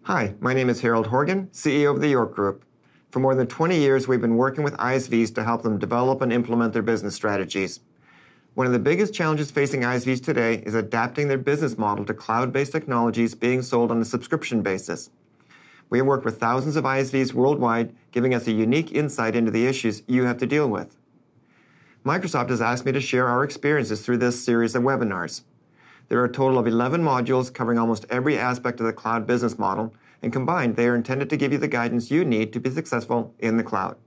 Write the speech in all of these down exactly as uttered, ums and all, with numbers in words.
Hi, my name is Harold Horgan, C E O of the York Group. For more than twenty years, we've been working with I S Vs to help them develop and implement their business strategies. One of the biggest challenges facing I S Vs today is adapting their business model to cloud-based technologies being sold on a subscription basis. We have worked with thousands of I S Vs worldwide, giving us a unique insight into the issues you have to deal with. Microsoft has asked me to share our experiences through this series of webinars. There are a total of eleven modules covering almost every aspect of the cloud business model, and combined, they are intended to give you the guidance you need to be successful in the cloud.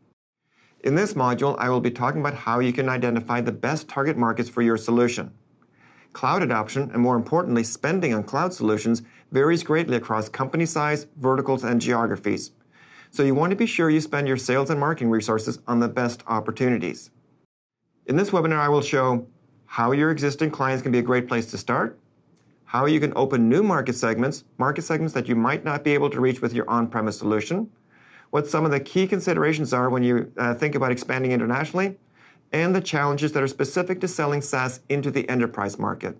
In this module, I will be talking about how you can identify the best target markets for your solution. Cloud adoption, and more importantly, spending on cloud solutions, varies greatly across company size, verticals, and geographies. So you want to be sure you spend your sales and marketing resources on the best opportunities. In this webinar, I will show how your existing clients can be a great place to start, how you can open new market segments, market segments that you might not be able to reach with your on-premise solution, what some of the key considerations are when you uh, think about expanding internationally, and the challenges that are specific to selling SaaS into the enterprise market.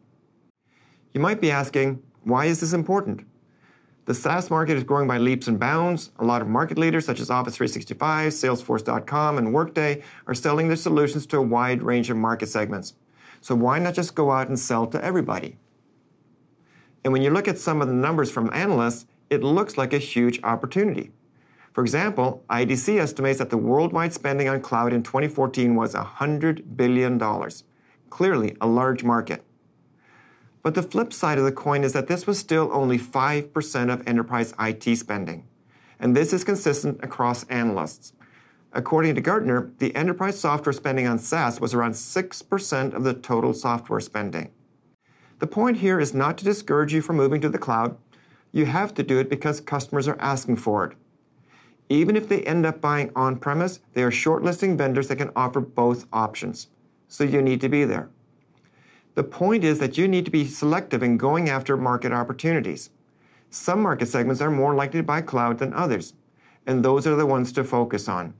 You might be asking, why is this important? The SaaS market is growing by leaps and bounds. A lot of market leaders such as Office three sixty-five, Salesforce dot com, and Workday are selling their solutions to a wide range of market segments. So why not just go out and sell to everybody? And when you look at some of the numbers from analysts, it looks like a huge opportunity. For example, I D C estimates that the worldwide spending on cloud in twenty fourteen was one hundred billion dollars. Clearly a large market. But the flip side of the coin is that this was still only five percent of enterprise I T spending. And this is consistent across analysts. According to Gartner, the enterprise software spending on SaaS was around six percent of the total software spending. The point here is not to discourage you from moving to the cloud. You have to do it because customers are asking for it. Even if they end up buying on-premise, they are shortlisting vendors that can offer both options. So you need to be there. The point is that you need to be selective in going after market opportunities. Some market segments are more likely to buy cloud than others, and those are the ones to focus on.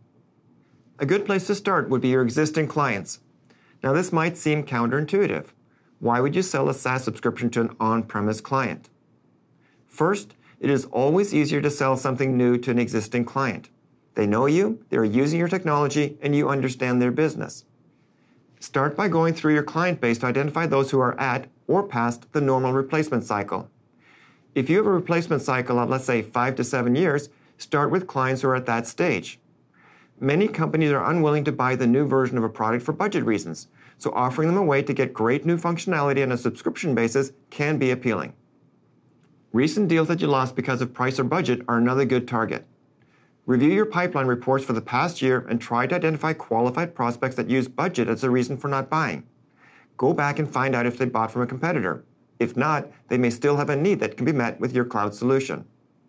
A good place to start would be your existing clients. Now, this might seem counterintuitive. Why would you sell a SaaS subscription to an on-premise client? First, it is always easier to sell something new to an existing client. They know you, they are using your technology, and you understand their business. Start by going through your client base to identify those who are at or past the normal replacement cycle. If you have a replacement cycle of, let's say, five to seven years, start with clients who are at that stage. Many companies are unwilling to buy the new version of a product for budget reasons, so offering them a way to get great new functionality on a subscription basis can be appealing. Recent deals that you lost because of price or budget are another good target. Review your pipeline reports for the past year and try to identify qualified prospects that use budget as a reason for not buying. Go back and find out if they bought from a competitor. If not, they may still have a need that can be met with your cloud solution.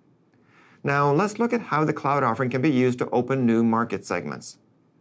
Now, let's look at how the cloud offering can be used to open new market segments.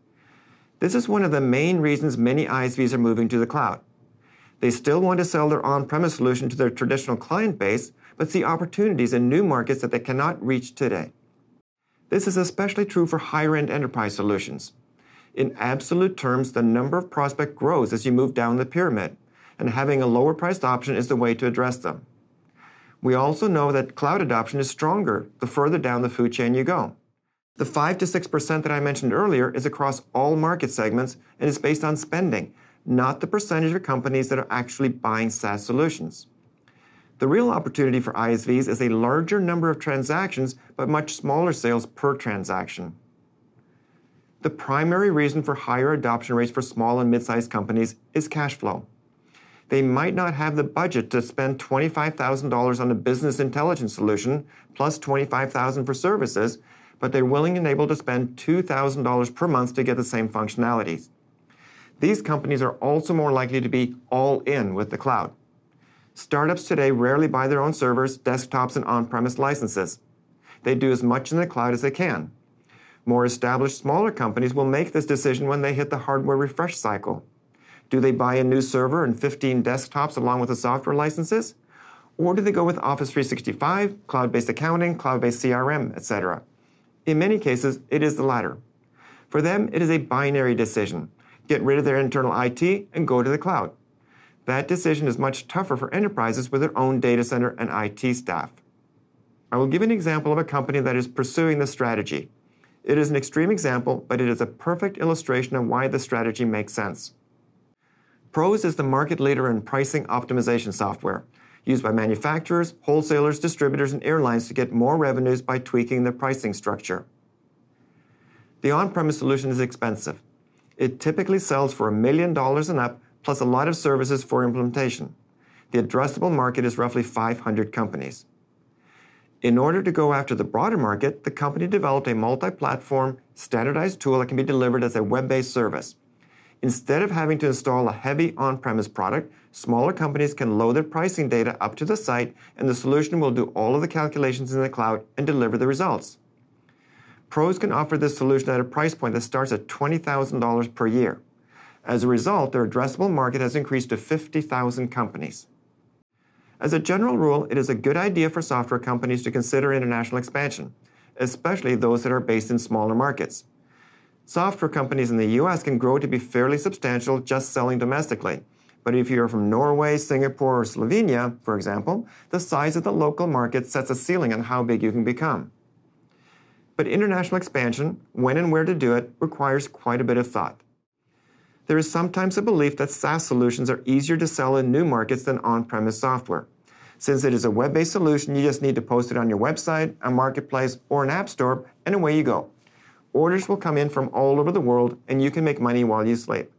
This is one of the main reasons many I S Vs are moving to the cloud. They still want to sell their on-premise solution to their traditional client base, but see opportunities in new markets that they cannot reach today. This is especially true for higher-end enterprise solutions. In absolute terms, the number of prospects grows as you move down the pyramid, and having a lower-priced option is the way to address them. We also know that cloud adoption is stronger the further down the food chain you go. The five to six percent that I mentioned earlier is across all market segments and is based on spending, not the percentage of companies that are actually buying SaaS solutions. The real opportunity for I S Vs is a larger number of transactions, but much smaller sales per transaction. The primary reason for higher adoption rates for small and mid-sized companies is cash flow. They might not have the budget to spend twenty-five thousand dollars on a business intelligence solution plus twenty-five thousand dollars for services, but they're willing and able to spend two thousand dollars per month to get the same functionalities. These companies are also more likely to be all in with the cloud. Startups today rarely buy their own servers, desktops, and on-premise licenses. They do as much in the cloud as they can. More established, smaller companies will make this decision when they hit the hardware refresh cycle. Do they buy a new server and fifteen desktops along with the software licenses? Or do they go with Office three sixty-five, cloud-based accounting, cloud-based C R M, et cetera? In many cases, it is the latter. For them, it is a binary decision. Get rid of their internal I T and go to the cloud. That decision is much tougher for enterprises with their own data center and I T staff. I will give an example of a company that is pursuing this strategy. It is an extreme example, but it is a perfect illustration of why the strategy makes sense. PROS is the market leader in pricing optimization software, used by manufacturers, wholesalers, distributors, and airlines to get more revenues by tweaking their pricing structure. The on-premise solution is expensive. It typically sells for a million dollars and up, plus a lot of services for implementation. The addressable market is roughly five hundred companies. In order to go after the broader market, the company developed a multi-platform, standardized tool that can be delivered as a web-based service. Instead of having to install a heavy on-premise product, smaller companies can load their pricing data up to the site, and the solution will do all of the calculations in the cloud and deliver the results. PROS can offer this solution at a price point that starts at twenty thousand dollars per year. As a result, their addressable market has increased to fifty thousand companies. As a general rule, it is a good idea for software companies to consider international expansion, especially those that are based in smaller markets. Software companies in the U S can grow to be fairly substantial just selling domestically. But if you're from Norway, Singapore, or Slovenia, for example, the size of the local market sets a ceiling on how big you can become. But international expansion, when and where to do it, requires quite a bit of thought. There is sometimes a belief that SaaS solutions are easier to sell in new markets than on-premise software. Since it is a web-based solution, you just need to post it on your website, a marketplace, or an app store, and away you go. Orders will come in from all over the world, and you can make money while you sleep.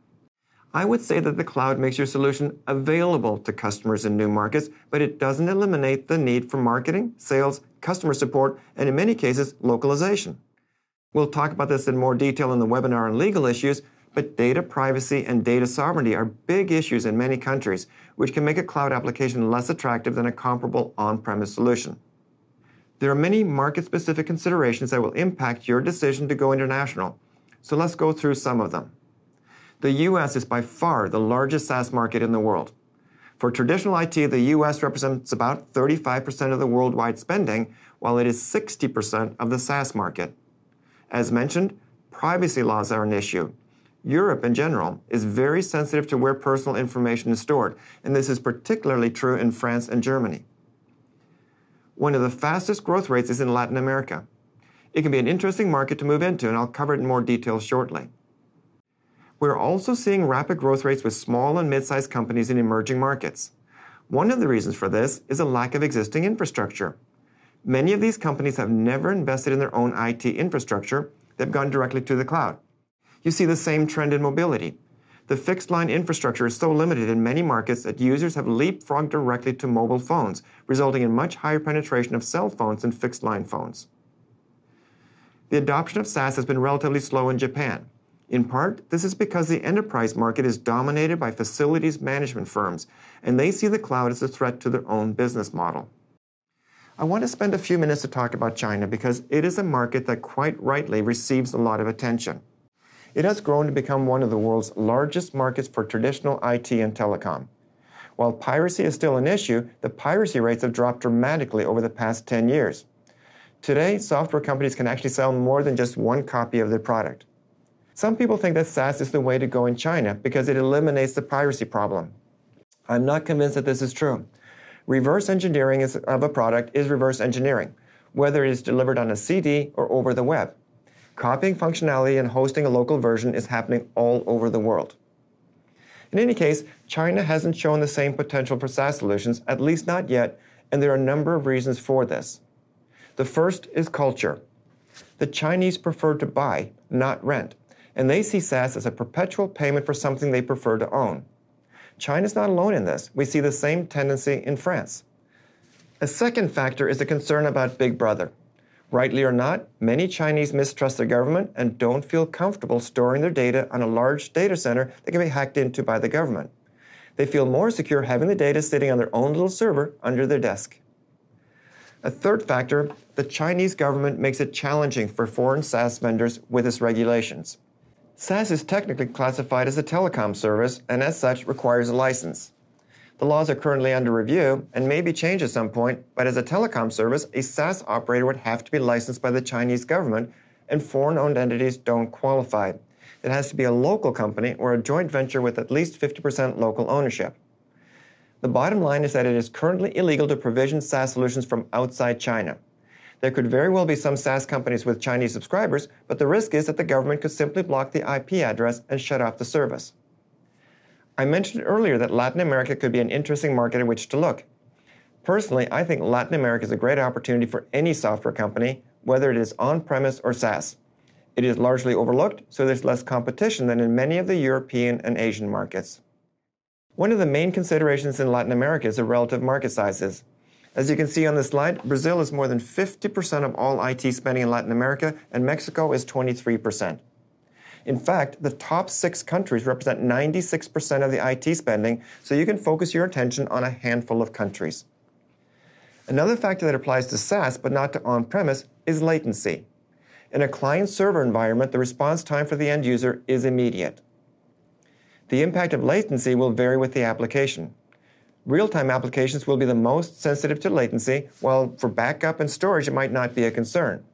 I would say that the cloud makes your solution available to customers in new markets, but it doesn't eliminate the need for marketing, sales, customer support, and in many cases, localization. We'll talk about this in more detail in the webinar on legal issues, but data privacy and data sovereignty are big issues in many countries, which can make a cloud application less attractive than a comparable on-premise solution. There are many market-specific considerations that will impact your decision to go international, so let's go through some of them. The U S is by far the largest SaaS market in the world. For traditional I T, the U S represents about thirty-five percent of the worldwide spending, while it is sixty percent of the SaaS market. As mentioned, privacy laws are an issue. Europe, in general, is very sensitive to where personal information is stored, and this is particularly true in France and Germany. One of the fastest growth rates is in Latin America. It can be an interesting market to move into, and I'll cover it in more detail shortly. We're also seeing rapid growth rates with small and mid-sized companies in emerging markets. One of the reasons for this is a lack of existing infrastructure. Many of these companies have never invested in their own I T infrastructure. They've gone directly to the cloud. You see the same trend in mobility. The fixed-line infrastructure is so limited in many markets that users have leapfrogged directly to mobile phones, resulting in much higher penetration of cell phones than fixed-line phones. The adoption of SaaS has been relatively slow in Japan. In part, this is because the enterprise market is dominated by facilities management firms, and they see the cloud as a threat to their own business model. I want to spend a few minutes to talk about China because it is a market that quite rightly receives a lot of attention. It has grown to become one of the world's largest markets for traditional I T and telecom. While piracy is still an issue, the piracy rates have dropped dramatically over the past ten years. Today, software companies can actually sell more than just one copy of their product. Some people think that SaaS is the way to go in China because it eliminates the piracy problem. I'm not convinced that this is true. Reverse engineering is, of a product is reverse engineering, whether it is delivered on a C D or over the web. Copying functionality and hosting a local version is happening all over the world. In any case, China hasn't shown the same potential for SaaS solutions, at least not yet, and there are a number of reasons for this. The first is culture. The Chinese prefer to buy, not rent, and they see SaaS as a perpetual payment for something they prefer to own. China's not alone in this. We see the same tendency in France. A second factor is the concern about Big Brother. Rightly or not, many Chinese mistrust their government and don't feel comfortable storing their data on a large data center that can be hacked into by the government. They feel more secure having the data sitting on their own little server under their desk. A third factor, the Chinese government makes it challenging for foreign SaaS vendors with its regulations. SaaS is technically classified as a telecom service and as such requires a license. The laws are currently under review and may be changed at some point, but as a telecom service, a SaaS operator would have to be licensed by the Chinese government, and foreign-owned entities don't qualify. It has to be a local company or a joint venture with at least fifty percent local ownership. The bottom line is that it is currently illegal to provision SaaS solutions from outside China. There could very well be some SaaS companies with Chinese subscribers, but the risk is that the government could simply block the I P address and shut off the service. I mentioned earlier that Latin America could be an interesting market in which to look. Personally, I think Latin America is a great opportunity for any software company, whether it is on-premise or SaaS. It is largely overlooked, so there's less competition than in many of the European and Asian markets. One of the main considerations in Latin America is the relative market sizes. As you can see on this slide, Brazil is more than fifty percent of all I T spending in Latin America, and Mexico is twenty-three percent. In fact, the top six countries represent ninety-six percent of the I T spending, so you can focus your attention on a handful of countries. Another factor that applies to SaaS, but not to on-premise, is latency. In a client-server environment, the response time for the end user is immediate. The impact of latency will vary with the application. Real-time applications will be the most sensitive to latency, while for backup and storage it might not be a concern.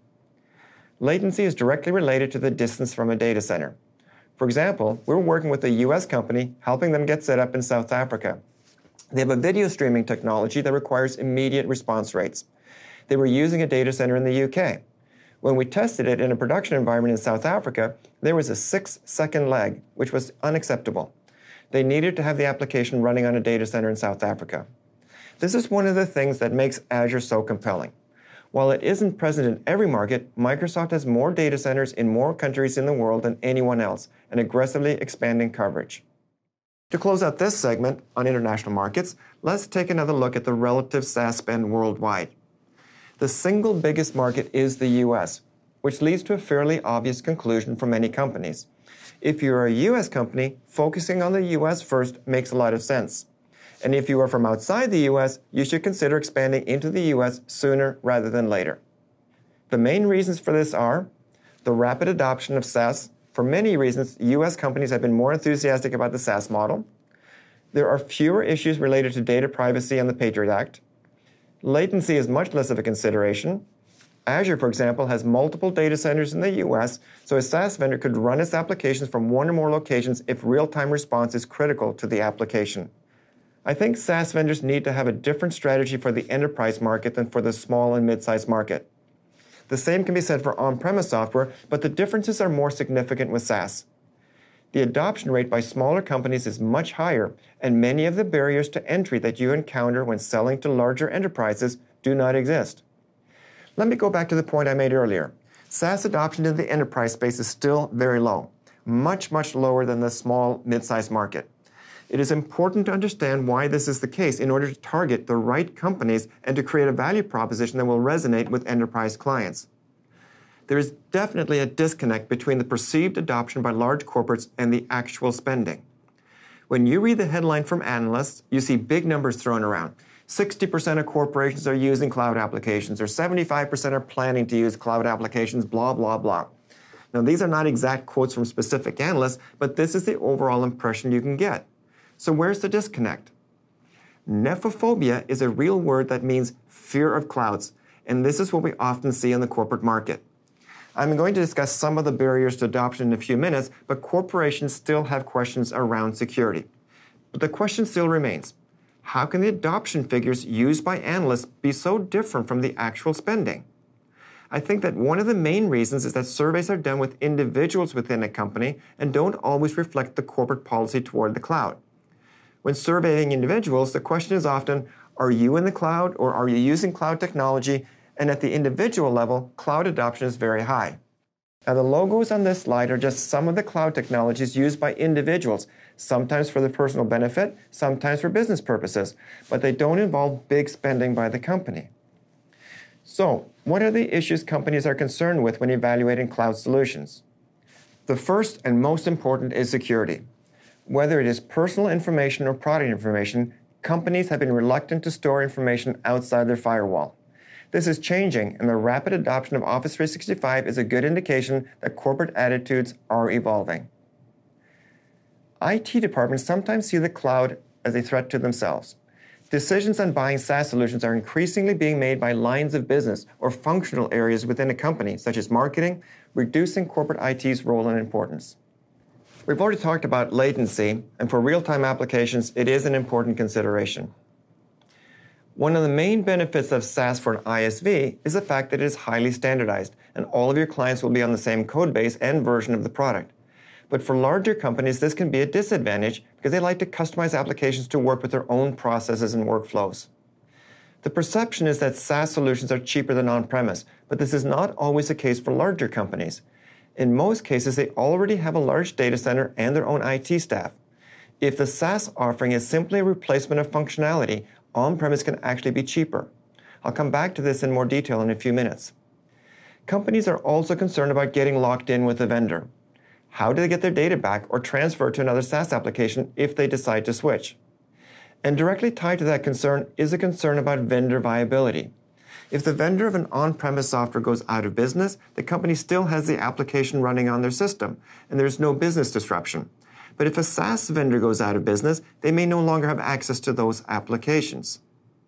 Latency is directly related to the distance from a data center. For example, we're working with a U S company, helping them get set up in South Africa. They have a video streaming technology that requires immediate response rates. They were using a data center in the U K. When we tested it in a production environment in South Africa, there was a six-second lag, which was unacceptable. They needed to have the application running on a data center in South Africa. This is one of the things that makes Azure so compelling. While it isn't present in every market, Microsoft has more data centers in more countries in the world than anyone else, and aggressively expanding coverage. To close out this segment on international markets, let's take another look at the relative SaaS spend worldwide. The single biggest market is the U S, which leads to a fairly obvious conclusion for many companies. If you're a U S company, focusing on the U S first makes a lot of sense. And if you are from outside the U S, you should consider expanding into the U S sooner rather than later. The main reasons for this are the rapid adoption of SaaS. For many reasons, U S companies have been more enthusiastic about the SaaS model. There are fewer issues related to data privacy and the Patriot Act. Latency is much less of a consideration. Azure, for example, has multiple data centers in the U S, so a SaaS vendor could run its applications from one or more locations if real-time response is critical to the application. I think SaaS vendors need to have a different strategy for the enterprise market than for the small and mid-sized market. The same can be said for on-premise software, but the differences are more significant with SaaS. The adoption rate by smaller companies is much higher, and many of the barriers to entry that you encounter when selling to larger enterprises do not exist. Let me go back to the point I made earlier. SaaS adoption in the enterprise space is still very low, much, much lower than the small, mid-sized market. It is important to understand why this is the case in order to target the right companies and to create a value proposition that will resonate with enterprise clients. There is definitely a disconnect between the perceived adoption by large corporates and the actual spending. When you read the headline from analysts, you see big numbers thrown around. sixty percent of corporations are using cloud applications, or seventy-five percent are planning to use cloud applications, blah, blah, blah. Now, these are not exact quotes from specific analysts, but this is the overall impression you can get. So where's the disconnect? Nephophobia is a real word that means fear of clouds, and this is what we often see in the corporate market. I'm going to discuss some of the barriers to adoption in a few minutes, but corporations still have questions around security. But the question still remains, how can the adoption figures used by analysts be so different from the actual spending? I think that one of the main reasons is that surveys are done with individuals within a company and don't always reflect the corporate policy toward the cloud. When surveying individuals, the question is often, are you in the cloud or are you using cloud technology? And at the individual level, cloud adoption is very high. Now, the logos on this slide are just some of the cloud technologies used by individuals, sometimes for their personal benefit, sometimes for business purposes, but they don't involve big spending by the company. So, what are the issues companies are concerned with when evaluating cloud solutions? The first and most important is security. Whether it is personal information or product information, companies have been reluctant to store information outside their firewall. This is changing, and the rapid adoption of Office three sixty-five is a good indication that corporate attitudes are evolving. I T departments sometimes see the cloud as a threat to themselves. Decisions on buying SaaS solutions are increasingly being made by lines of business or functional areas within a company, such as marketing, reducing corporate I T's role and importance. We've already talked about latency, and for real-time applications, it is an important consideration. One of the main benefits of SaaS for an I S V is the fact that it is highly standardized, and all of your clients will be on the same code base and version of the product. But for larger companies, this can be a disadvantage because they like to customize applications to work with their own processes and workflows. The perception is that SaaS solutions are cheaper than on-premise, but this is not always the case for larger companies. In most cases, they already have a large data center and their own I T staff. If the SaaS offering is simply a replacement of functionality, on-premise can actually be cheaper. I'll come back to this in more detail in a few minutes. Companies are also concerned about getting locked in with a vendor. How do they get their data back or transfer to another SaaS application if they decide to switch? And directly tied to that concern is a concern about vendor viability. If the vendor of an on-premise software goes out of business, the company still has the application running on their system, and there's no business disruption. But if a SaaS vendor goes out of business, they may no longer have access to those applications.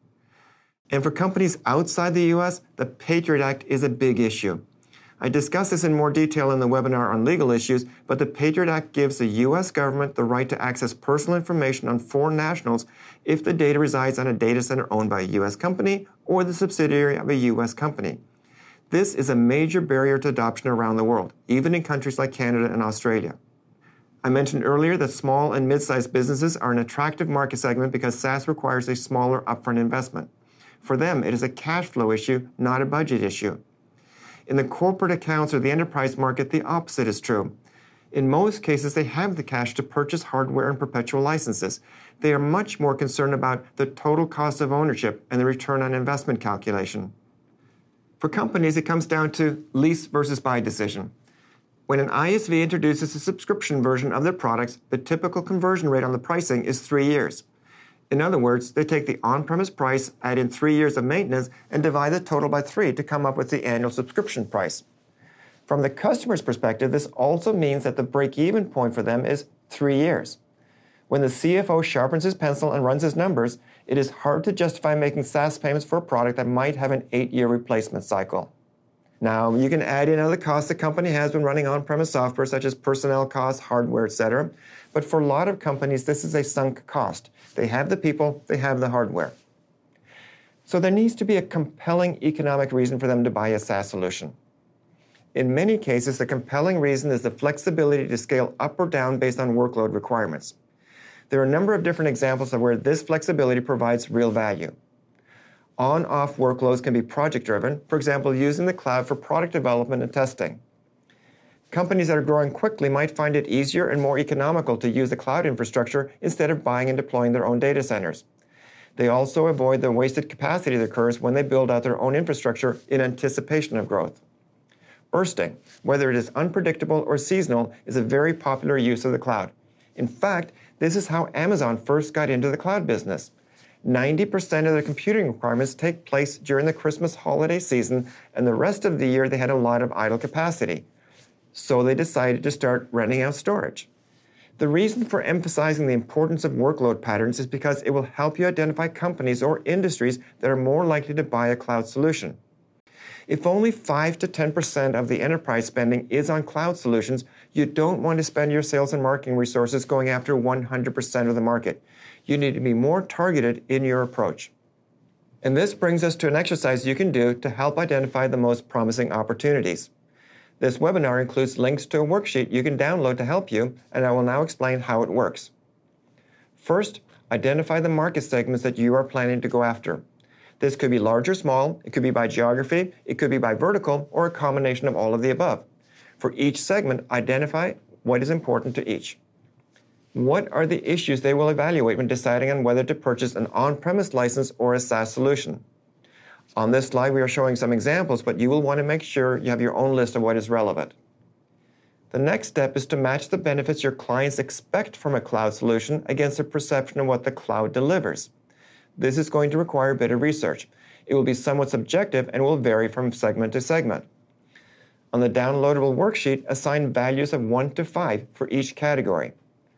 And for companies outside the U S, the Patriot Act is a big issue. I discussed this in more detail in the webinar on legal issues, but the Patriot Act gives the U S government the right to access personal information on foreign nationals if the data resides on a data center owned by a U S company or the subsidiary of a U S company. This is a major barrier to adoption around the world, even in countries like Canada and Australia. I mentioned earlier that small and mid-sized businesses are an attractive market segment because SaaS requires a smaller upfront investment. For them, it is a cash flow issue, not a budget issue. In the corporate accounts or the enterprise market, the opposite is true. In most cases, they have the cash to purchase hardware and perpetual licenses. They are much more concerned about the total cost of ownership and the return on investment calculation. For companies, it comes down to lease versus buy decision. When an I S V introduces a subscription version of their products, the typical conversion rate on the pricing is three years. In other words, they take the on-premise price, add in three years of maintenance, and divide the total by three to come up with the annual subscription price. From the customer's perspective, this also means that the break-even point for them is three years. When the C F O sharpens his pencil and runs his numbers, it is hard to justify making SaaS payments for a product that might have an eight-year replacement cycle. Now, you can add in other costs the company has when running on-premise software, such as personnel costs, hardware, et cetera. But for a lot of companies, this is a sunk cost. They have the people, they have the hardware. So there needs to be a compelling economic reason for them to buy a SaaS solution. In many cases, the compelling reason is the flexibility to scale up or down based on workload requirements. There are a number of different examples of where this flexibility provides real value. On-off workloads can be project-driven, for example, using the cloud for product development and testing. Companies that are growing quickly might find it easier and more economical to use the cloud infrastructure instead of buying and deploying their own data centers. They also avoid the wasted capacity that occurs when they build out their own infrastructure in anticipation of growth. Bursting, whether it is unpredictable or seasonal, is a very popular use of the cloud. In fact, this is how Amazon first got into the cloud business. ninety percent of their computing requirements take place during the Christmas holiday season, and the rest of the year they had a lot of idle capacity. So they decided to start renting out storage. The reason for emphasizing the importance of workload patterns is because it will help you identify companies or industries that are more likely to buy a cloud solution. If only five to ten percent of the enterprise spending is on cloud solutions, you don't want to spend your sales and marketing resources going after one hundred percent of the market. You need to be more targeted in your approach. And this brings us to an exercise you can do to help identify the most promising opportunities. This webinar includes links to a worksheet you can download to help you, and I will now explain how it works. First, identify the market segments that you are planning to go after. This could be large or small, it could be by geography, it could be by vertical, or a combination of all of the above. For each segment, identify what is important to each. What are the issues they will evaluate when deciding on whether to purchase an on-premise license or a SaaS solution? On this slide, we are showing some examples, but you will want to make sure you have your own list of what is relevant. The next step is to match the benefits your clients expect from a cloud solution against their perception of what the cloud delivers. This is going to require a bit of research. It will be somewhat subjective and will vary from segment to segment. On the downloadable worksheet, assign values of one to five for each category.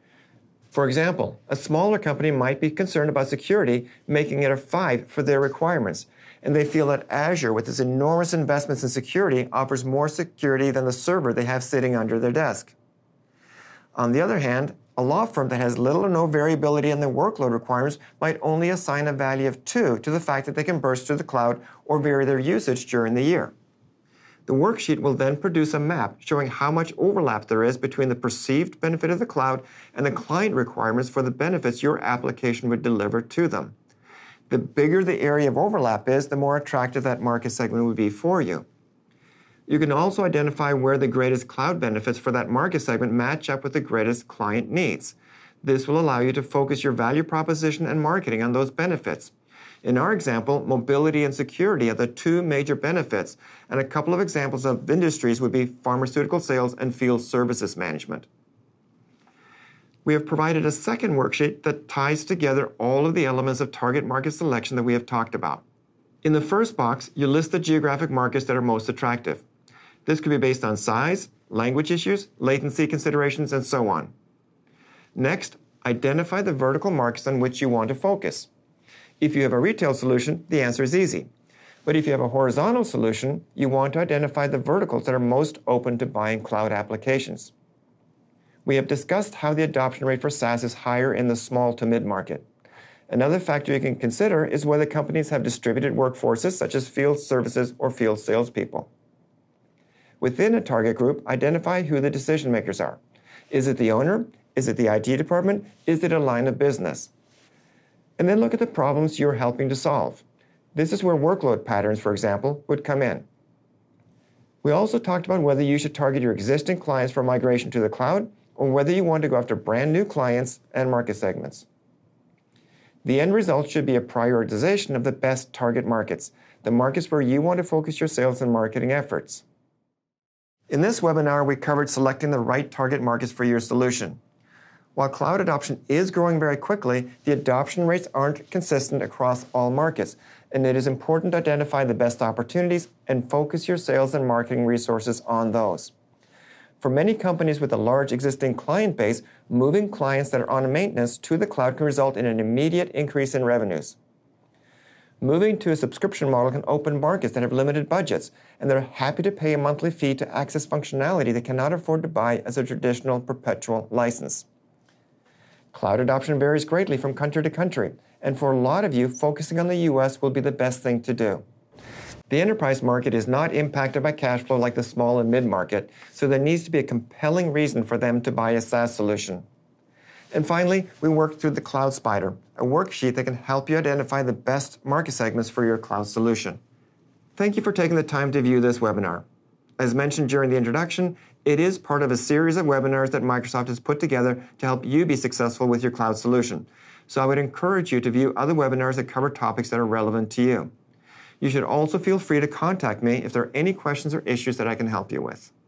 For example, a smaller company might be concerned about security, making it a five for their requirements, and they feel that Azure, with its enormous investments in security, offers more security than the server they have sitting under their desk. On the other hand, a law firm that has little or no variability in their workload requirements might only assign a value of two to the fact that they can burst to the cloud or vary their usage during the year. The worksheet will then produce a map showing how much overlap there is between the perceived benefit of the cloud and the client requirements for the benefits your application would deliver to them. The bigger the area of overlap is, the more attractive that market segment would be for you. You can also identify where the greatest cloud benefits for that market segment match up with the greatest client needs. This will allow you to focus your value proposition and marketing on those benefits. In our example, mobility and security are the two major benefits, and a couple of examples of industries would be pharmaceutical sales and field services management. We have provided a second worksheet that ties together all of the elements of target market selection that we have talked about. In the first box, you list the geographic markets that are most attractive. This could be based on size, language issues, latency considerations, and so on. Next, identify the vertical markets on which you want to focus. If you have a retail solution, the answer is easy. But if you have a horizontal solution, you want to identify the verticals that are most open to buying cloud applications. We have discussed how the adoption rate for SaaS is higher in the small to mid-market. Another factor you can consider is whether companies have distributed workforces such as field services or field salespeople. Within a target group, identify who the decision makers are. Is it the owner? Is it the I T department? Is it a line of business? And then look at the problems you're helping to solve. This is where workload patterns, for example, would come in. We also talked about whether you should target your existing clients for migration to the cloud or whether you want to go after brand new clients and market segments. The end result should be a prioritization of the best target markets, the markets where you want to focus your sales and marketing efforts. In this webinar, we covered selecting the right target markets for your solution. While cloud adoption is growing very quickly, the adoption rates aren't consistent across all markets, and it is important to identify the best opportunities and focus your sales and marketing resources on those. For many companies with a large existing client base, moving clients that are on maintenance to the cloud can result in an immediate increase in revenues. Moving to a subscription model can open markets that have limited budgets, and they're happy to pay a monthly fee to access functionality they cannot afford to buy as a traditional perpetual license. Cloud adoption varies greatly from country to country, and for a lot of you, focusing on the U S will be the best thing to do. The enterprise market is not impacted by cash flow like the small and mid-market, so there needs to be a compelling reason for them to buy a SaaS solution. And finally, we worked through the Cloud Spider, a worksheet that can help you identify the best market segments for your cloud solution. Thank you for taking the time to view this webinar. As mentioned during the introduction, it is part of a series of webinars that Microsoft has put together to help you be successful with your cloud solution. So I would encourage you to view other webinars that cover topics that are relevant to you. You should also feel free to contact me if there are any questions or issues that I can help you with.